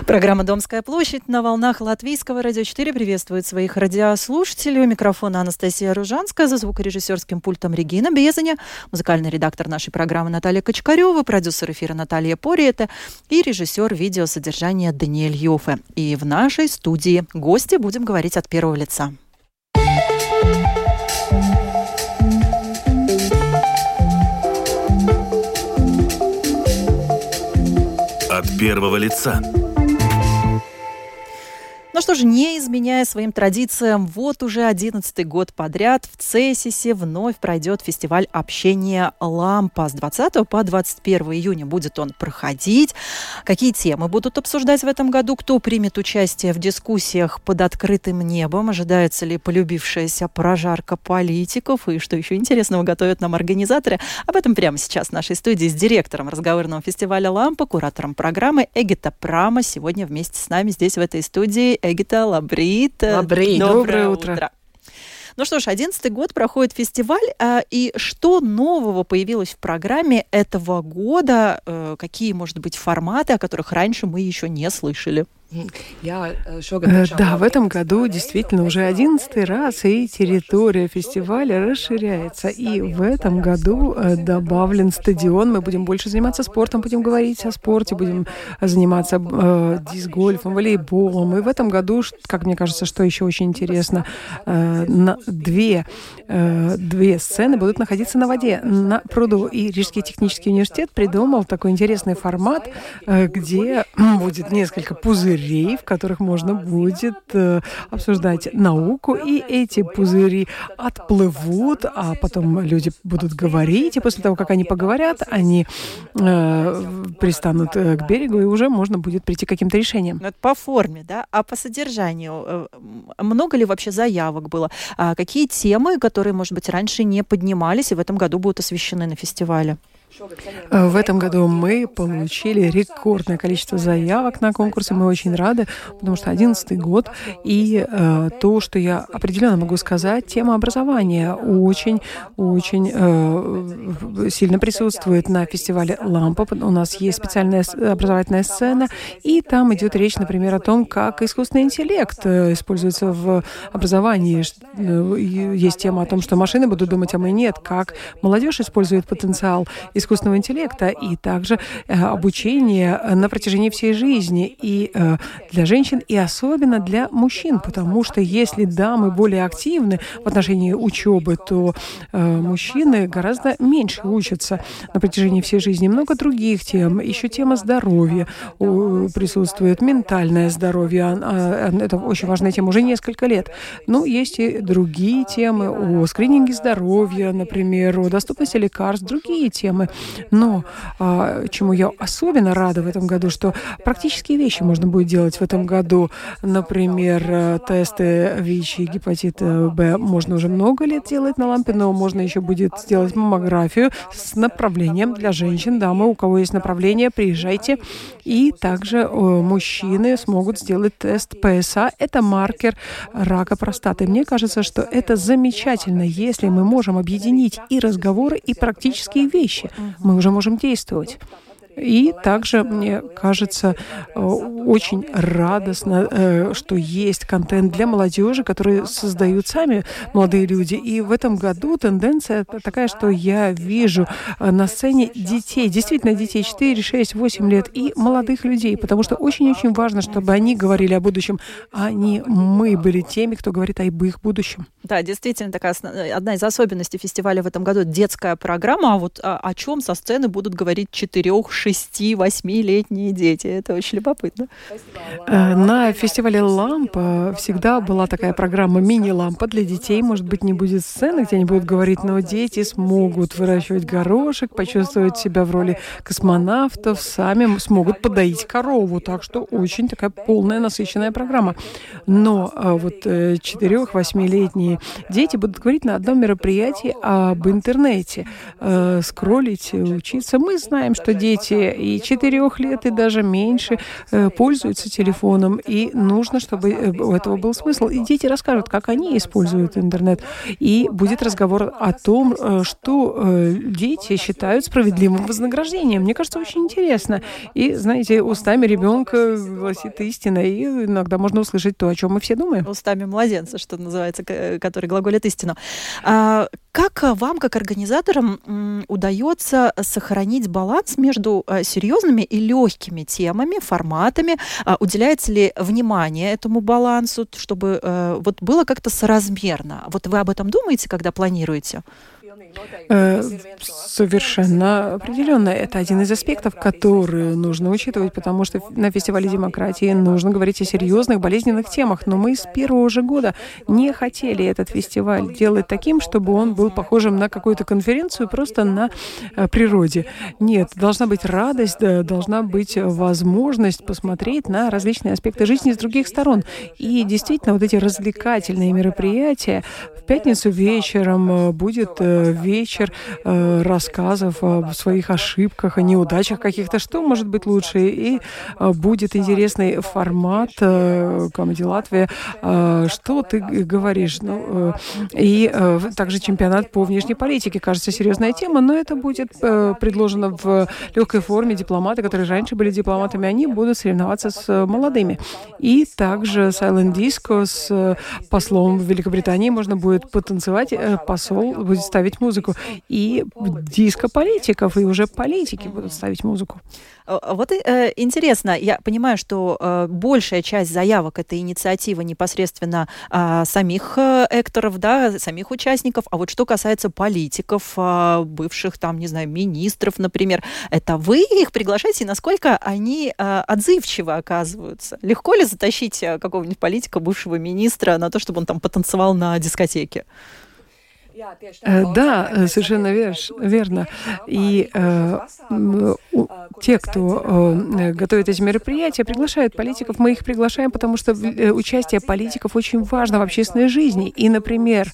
Программа «Домская площадь» на волнах Латвийского радио 4 приветствует своих радиослушателей. У микрофона Анастасия Ружанская, за звукорежиссерским пультом Регина Безаня, музыкальный редактор нашей программы Наталья Кочкарева, продюсер эфира Наталья Пориета и режиссер видеосодержания Даниэль Йофе. И в нашей студии гости будем говорить от первого лица. От первого лица. Ну что же, не изменяя своим традициям, вот уже 11-й год подряд в Цесисе вновь пройдет фестиваль общения «Лампа». С 20 по 21 июня будет он проходить. Какие темы будут обсуждать в этом году? Кто примет участие в дискуссиях под открытым небом? Ожидается ли полюбившаяся прожарка политиков? И что еще интересного готовят нам организаторы? Об этом прямо сейчас в нашей студии с директором разговорного фестиваля «Лампа», куратором программы Эгита Прама. Сегодня вместе с нами здесь, в этой студии, Эгита, лабрит. Лабрит. Доброе утро. Ну что ж, 11-й год проходит фестиваль, и что нового появилось в программе этого года? Какие, может быть, форматы, о которых раньше мы еще не слышали? Да, в этом году действительно уже 11-й раз, и территория фестиваля расширяется. И в этом году добавлен стадион. Мы будем больше заниматься спортом, будем говорить о спорте, будем заниматься диск-гольфом, волейболом. И в этом году, как мне кажется, что еще очень интересно, две сцены будут находиться на воде, на пруду. И Рижский технический университет придумал такой интересный формат, где будет несколько пузырей, в которых можно будет обсуждать науку, и эти пузыри отплывут, а потом люди будут говорить, и после того, как они поговорят, они пристанут к берегу, и уже можно будет прийти к каким-то решениям. Это по форме, да? А по содержанию? Много ли вообще заявок было? Какие темы, которые, может быть, раньше не поднимались, и в этом году будут освещены на фестивале? В этом году мы получили рекордное количество заявок на конкурсы. Мы очень рады, потому что 11-й год. И то, что я определенно могу сказать, тема образования очень сильно присутствует на фестивале «Лампа». У нас есть специальная образовательная сцена, и там идет речь, например, о том, как искусственный интеллект используется в образовании. Есть тема о том, что машины будут думать, а мы нет, как молодежь использует потенциал искусственного интеллекта, и также обучение на протяжении всей жизни и для женщин, и особенно для мужчин, потому что если дамы более активны в отношении учебы, то мужчины гораздо меньше учатся на протяжении всей жизни. Много других тем, еще тема здоровья присутствует, ментальное здоровье, это очень важная тема уже несколько лет. Но есть и другие темы о скрининге здоровья, например, о доступности лекарств, другие темы. Но чему я особенно рада в этом году, что практические вещи можно будет делать в этом году. Например, тесты ВИЧ и гепатита Б можно уже много лет делать на лампе, но можно еще будет сделать маммографию с направлением для женщин. Дамы, у кого есть направление, приезжайте. И также мужчины смогут сделать тест ПСА. Это маркер рака простаты. Мне кажется, что это замечательно, если мы можем объединить и разговоры, и практические вещи. Мы уже можем действовать. И также, мне кажется, очень радостно, что есть контент для молодежи, который создают сами молодые люди. И в этом году тенденция такая, что я вижу на сцене детей, действительно детей 4, 6, 8 лет и молодых людей, потому что очень-очень важно, чтобы они говорили о будущем, а не мы были теми, кто говорит об их будущем. Да, действительно, такая одна из особенностей фестиваля в этом году — детская программа. А вот о чем со сцены будут говорить 4, 6, 8-летние дети? Это очень любопытно. На фестивале «Лампа» всегда была такая программа «Мини-лампа» для детей. Может быть, не будет сцены, где они будут говорить, но дети смогут выращивать горошек, почувствовать себя в роли космонавтов, сами смогут подоить корову. Так что очень такая полная, насыщенная программа. Но вот 4-8-летние дети будут говорить на одном мероприятии об интернете, скроллить, учиться. Мы знаем, что дети дети и 4 лет, и даже меньше пользуются телефоном, и нужно, чтобы у этого был смысл. И дети расскажут, как они используют интернет. И будет разговор о том, что дети считают справедливым вознаграждением. Мне кажется, очень интересно. И, знаете, устами ребенка гласит истина, и иногда можно услышать то, о чем мы все думаем. Устами младенца, что называется, который глаголит истину. Как вам, как организаторам, удается сохранить баланс между серьезными и легкими темами, форматами? Уделяется ли внимание этому балансу, чтобы вот было как-то соразмерно? Вот вы об этом думаете, когда планируете? Совершенно определенно. Это один из аспектов, которые нужно учитывать, потому что на фестивале демократии нужно говорить о серьезных, болезненных темах. Но мы с первого же года не хотели этот фестиваль делать таким, чтобы он был похожим на какую-то конференцию просто на природе. Нет, должна быть радость, должна быть возможность посмотреть на различные аспекты жизни с других сторон. И действительно, вот эти развлекательные мероприятия. В пятницу вечером будет вечер рассказов о своих ошибках, о неудачах каких-то, что может быть лучше. И будет интересный формат Comedy Латвия, что ты говоришь. И также чемпионат по внешней политике. Кажется, серьезная тема, но это будет предложено в легкой форме. Дипломаты, которые раньше были дипломатами, они будут соревноваться с молодыми. И также Silent Disco с послом в Великобритании можно будет потанцевать, посол будет ставить музыку. И диско политиков, и уже политики будут ставить музыку. Вот интересно, я понимаю, что большая часть заявок — это инициатива непосредственно самих экторов, да, самих участников, а вот что касается политиков, бывших там, не знаю, министров, например, это вы их приглашаете, и насколько они отзывчиво оказываются? Легко ли затащить какого-нибудь политика, бывшего министра, на то, чтобы он там потанцевал на дискотеке? Да, совершенно верно. И те, кто готовит эти мероприятия, приглашают политиков. Мы их приглашаем, потому что участие политиков очень важно в общественной жизни. И, например,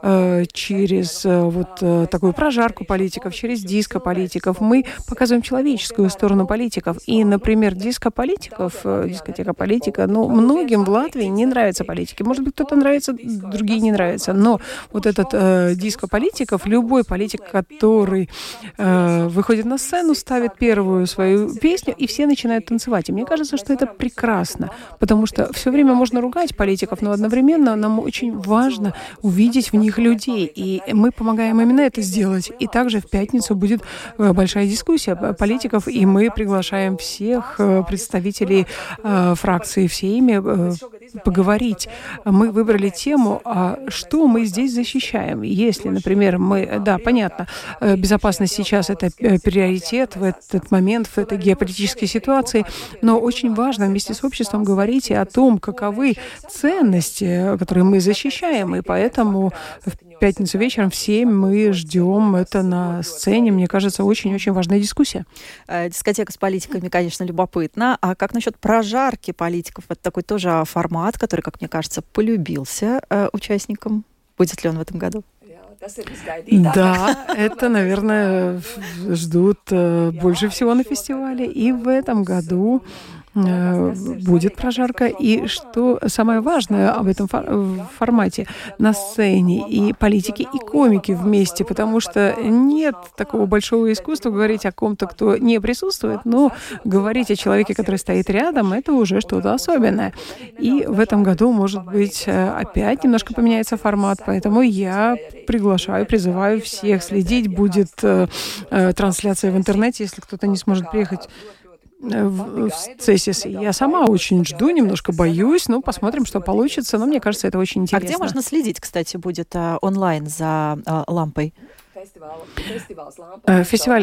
через вот такую прожарку политиков, через диско политиков мы показываем человеческую сторону политиков. И, например, диско политиков, дискотека политика, многим в Латвии не нравятся политики. Может быть, кто-то нравится, другие не нравятся. Но вот этот диско политиков, любой политик, который выходит на сцену, ставит первую свою песню, и все начинают танцевать. И мне кажется, что это прекрасно, потому что все время можно ругать политиков, но одновременно нам очень важно увидеть в них людей, и мы помогаем именно это сделать. И также в пятницу будет большая дискуссия политиков, и мы приглашаем всех представителей фракции, всеми поговорить. Мы выбрали тему, что мы здесь защищаем. Если, например, понятно, безопасность сейчас — это приоритет в этот момент, в этой геополитической ситуации, но очень важно вместе с обществом говорить и о том, каковы ценности, которые мы защищаем, и поэтому в пятницу вечером в 7 мы ждем это на сцене. Мне кажется, очень-очень важная дискуссия. Дискотека с политиками, конечно, любопытно. А как насчет прожарки политиков? Это такой тоже формат, который, как мне кажется, полюбился участникам. Будет ли он в этом году? Да, это, наверное, ждут больше всего на фестивале. И в этом году будет прожарка. И что самое важное об этом формате на сцене, и политики, и комики вместе, потому что нет такого большого искусства говорить о ком-то, кто не присутствует, но говорить о человеке, который стоит рядом, это уже что-то особенное. И в этом году, может быть, опять немножко поменяется формат, поэтому я призываю всех следить. Будет трансляция в интернете, если кто-то не сможет приехать в Цесис. Я сама очень жду, немножко боюсь, но посмотрим, что получится. Но мне кажется, это очень интересно. А где можно следить, кстати, будет онлайн за лампой? Фестиваль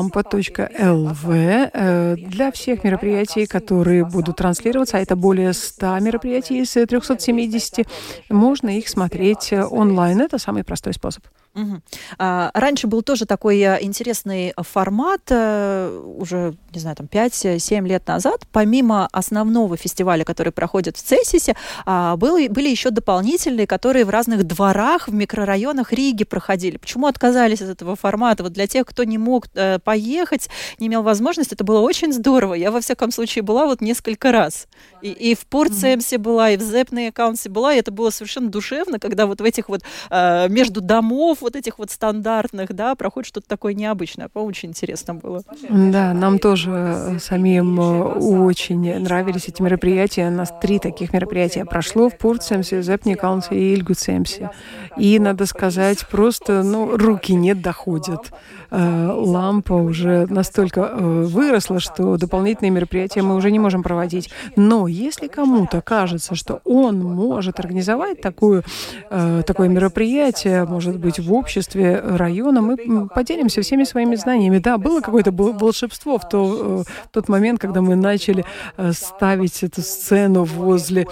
lampa.lv для всех мероприятий, которые будут транслироваться, а это более 100 мероприятий из 370, можно их смотреть онлайн. Это самый простой способ. Раньше был тоже такой интересный формат, уже, не знаю, 5-7 лет назад. Помимо основного фестиваля, который проходит в Цесисе, были еще дополнительные, которые в разных дворах, в микрорайонах Риги проходили. Почему отказались от этого формата? Вот для тех, кто не мог поехать, не имел возможности, это было очень здорово. Я, во всяком случае, была несколько раз. И в Пурцемсе была, и в Зепне-Каунсе была, и это было совершенно душевно, когда в этих между домов этих стандартных, проходит что-то такое необычное. Очень интересно было. Да, нам тоже самим очень нравились эти мероприятия. У нас 3 таких мероприятия прошло в Пурцемсе, Зепне-Каунсе и Ильгуцемсе. И, надо сказать, просто, руки не доходят. Лампа уже настолько выросла, что дополнительные мероприятия мы уже не можем проводить. Но если кому-то кажется, что он может организовать такое мероприятие, может быть, в обществе района, мы поделимся всеми своими знаниями. Да, было какое-то волшебство в тот момент, когда мы начали ставить эту сцену возле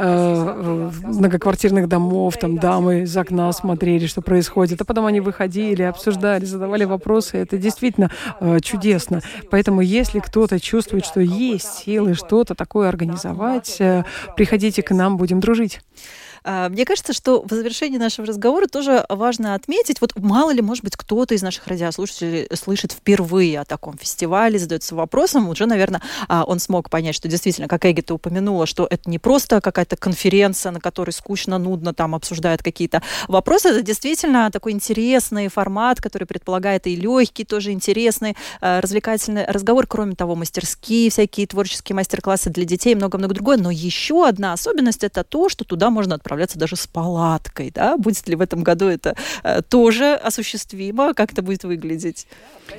многоквартирных домов, дамы из окна смотрели, что происходит, а потом они выходили, обсуждали, задавали вопросы. Это действительно чудесно. Поэтому, если кто-то чувствует, что есть силы что-то такое организовать, приходите к нам, будем дружить. Мне кажется, что в завершении нашего разговора тоже важно отметить, мало ли, может быть, кто-то из наших радиослушателей слышит впервые о таком фестивале, задается вопросом, уже, наверное, он смог понять, что действительно, как Эгита упомянула, что это не просто какая-то конференция, на которой скучно, нудно обсуждают какие-то вопросы, это действительно такой интересный формат, который предполагает и легкий, тоже интересный, развлекательный разговор, кроме того, мастерские, всякие творческие мастер-классы для детей и много-много другое. Но еще одна особенность — это то, что туда можно отправляться даже с палаткой, Будет ли в этом году это тоже осуществимо? Как это будет выглядеть?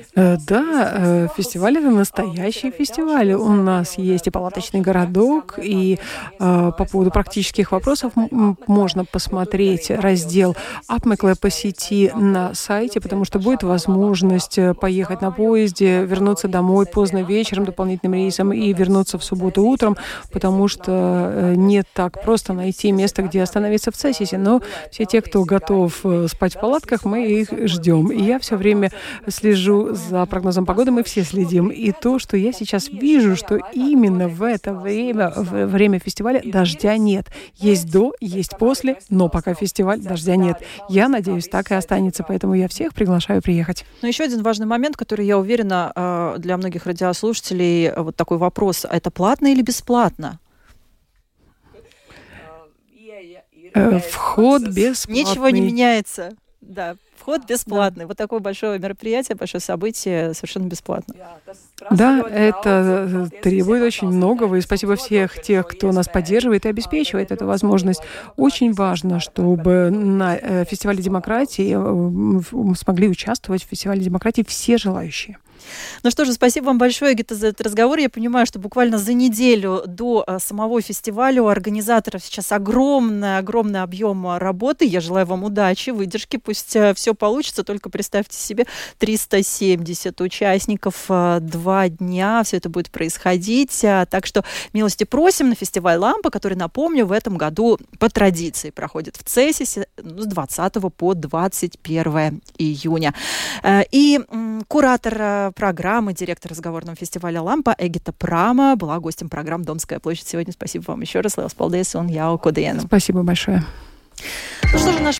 Да, фестиваль — это настоящий фестиваль. У нас есть и палаточный городок, и по поводу практических вопросов можно посмотреть раздел «Апмекле» по сети на сайте, потому что будет возможность поехать на поезде, вернуться домой поздно вечером дополнительным рейсом и вернуться в субботу утром, потому что не так просто найти место, где остановиться в Цесисе. Но все те, кто готов спать в палатках, мы их ждем. И я все время слежу за прогнозом погоды, мы все следим. И то, что я сейчас вижу, что именно в это время фестиваля дождя нет. Есть до, есть после, но пока фестиваль, дождя нет. Я надеюсь, так и останется, поэтому я всех приглашаю приехать. Но еще один важный момент, который, я уверена, для многих радиослушателей, такой вопрос: это платно или бесплатно? Вход бесплатный. Ничего не меняется. Да, вход бесплатный. Да. Такое большое мероприятие, большое событие совершенно бесплатно. Да, это требует очень многого, и спасибо всех тех, кто нас поддерживает и обеспечивает эту возможность. Очень важно, чтобы на фестивале демократии смогли участвовать в фестивале демократии все желающие. Ну что же, спасибо вам большое, Эгита, за этот разговор. Я понимаю, что буквально за неделю до самого фестиваля у организаторов сейчас огромный объем работы. Я желаю вам удачи, выдержки, пусть все получится. Только представьте себе, 370 участников, 2 дня, все это будет происходить. Так что милости просим на фестиваль «Лампа», который, напомню, в этом году по традиции проходит в Цесисе с 20 по 21 июня. И куратор программы, директор разговорного фестиваля «Лампа» Эгита Прама была гостем программы «Домская площадь» сегодня. Спасибо вам еще раз. Спасибо большое. Ну что же, наш